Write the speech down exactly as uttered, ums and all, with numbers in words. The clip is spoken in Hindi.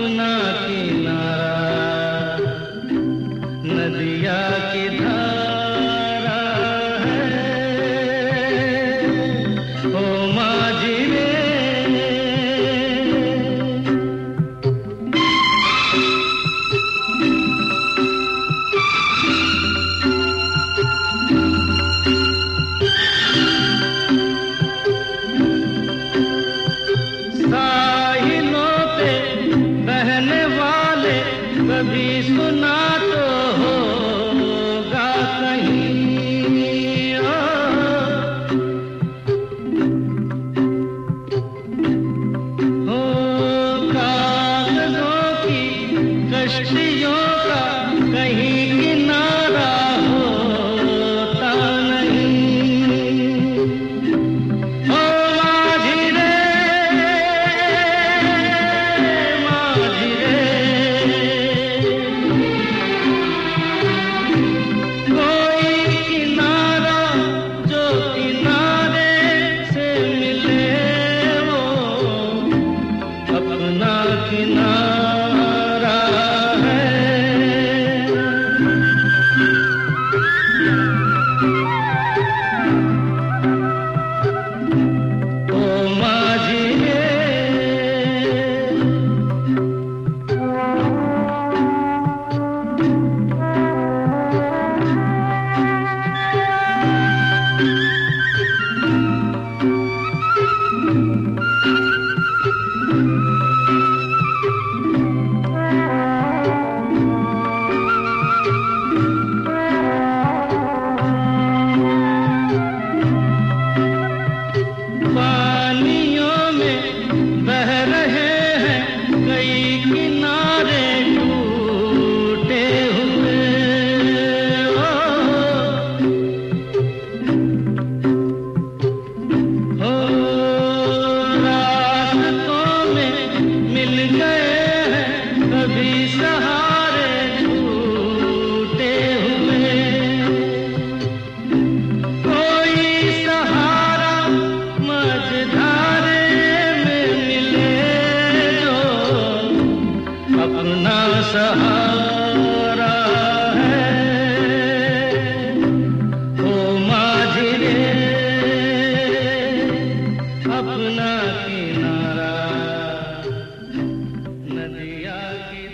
अपना किनारा, नदिया की धारा है ओ माझी रे। साहिलों पे बहने वाले कभी सुना तो होगा कहीं, हो कागजों की कश्तियों का कहीं किनारा होता नहीं। ओ माझी रे, माझी रे, कोई किनारा जो किनारे से मिले वो अपना किनारा है। ओ माझी रे, पानियों में बह रहे हैं कई किनारे टूटे हुए, हो रास्तों में मिल गए हैं कभी सहारे छूटे हुए। कोई सहारा मझधारे में मिले जो अपना सहारा है ओ माझी रे, अपना किनारा, नदिया की